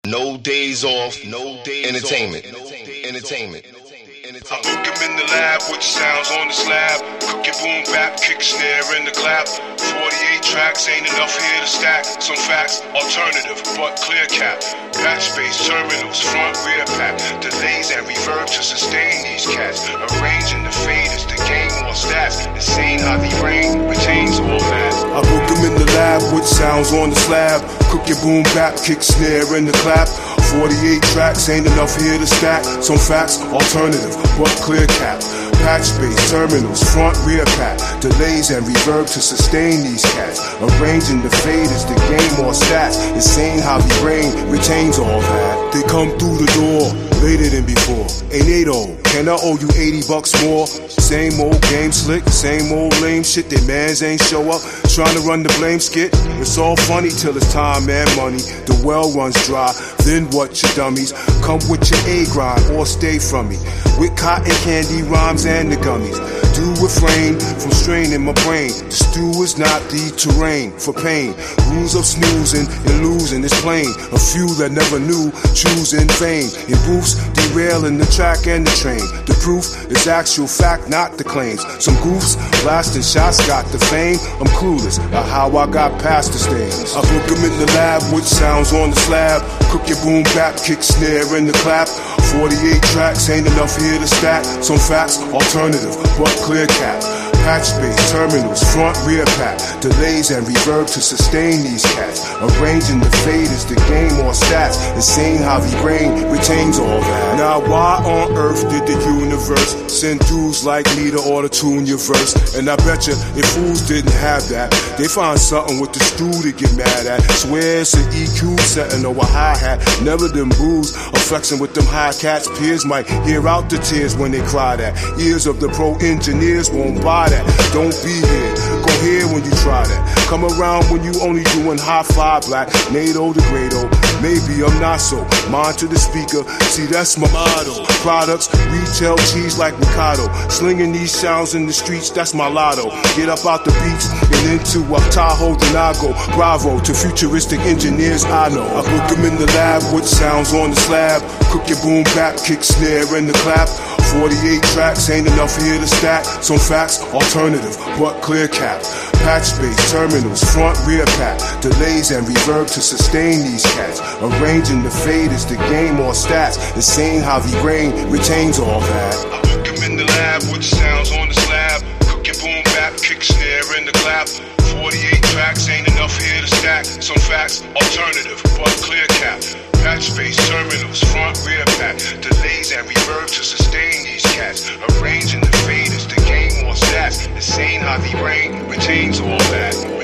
No days off, entertainment. I cook him in the lab with sounds on the slab. Cook your boom bap, kick snare in the clap. 48 tracks, ain't enough here to stack. Some facts, alternative, but clear cap. Patch space, terminals, front, rear pack. Delays and reverb to sustain these cats. Arranging the faders to gain more stats. Insane how the brain retains all that. I cook him in the lab with sounds on the slab. Cook your boom bap, kick snare in the clap. 48 tracks, ain't enough here to stack. Some facts, alternative, but clear cap. Patch space, terminals, front, rear pack. Delays and reverb to sustain these cats. Arranging the faders to gain more stats. Insane how the brain retains all that. They come through the door later than before. Ain't 8-0, can I owe you $80 more? Same old game slick, same old lame shit. They mans ain't show up, trying to run the blame skit. It's all funny till it's time and money. The well runs dry, then what you dummies? Come with your A grind or stay from me. With cotton candy rhymes and the gummies. Do refrain from straining my brain. The stew is not the terrain for pain. Rules of snoozing and losing is plain. A few that never knew choosing fame. In booths, derailing the track and the train. The proof is actual fact, not the claims. Some goofs blasting shots got the fame. I'm clueless at how I got past the stains. I book them in the lab with sounds on the slab. Cook your boom bap, kick snare in the clap. 48 tracks, ain't enough here to stack. Some facts, alternative, but clear cap. Patch space, terminals, front, rear pack. Delays and reverb to sustain these cats. Arranging the faders to gain more stats. Insane how the brain retains all that. Now why on earth did the universe send dudes like me to auto-tune your verse? And I bet you if fools didn't have that, they find something with the stew to get mad at. Swear it's an EQ setting or a hi-hat. Never them booze or flexing with them high cats. Peers might hear out the tears when they cry that. Ears of the pro engineers won't buy that. Don't be here, go here when you try that. Come around when you only doing high five black. NATO to Grado, maybe I'm not so. Mind to the speaker, see that's my motto. Products, retail cheese like Mikado. Slinging these sounds in the streets, that's my lotto. Get up out the beats and into a Tahoe, then I go. Bravo to futuristic engineers I know. I book them in the lab with sounds on the slab. Cook your boom bap, kick snare in the clap. 48 tracks, ain't enough here to stack. Some facts, alternative, but clear cap. Patch space, terminals, front, rear pack. Delays and reverb to sustain these cats. Arranging the faders to gain more stats. Insane how the brain retains all that. I book him in the lab with sounds on the slab. Cook your boom bap, kick snare in the clap. 48 tracks, ain't enough here to stack. Some facts, alternative, but clear cap. Patch space, terminals, front, rear pack. Delays and reverb to sustain these cats. Arranging the faders to gain more stats. Insane how the brain retains all that.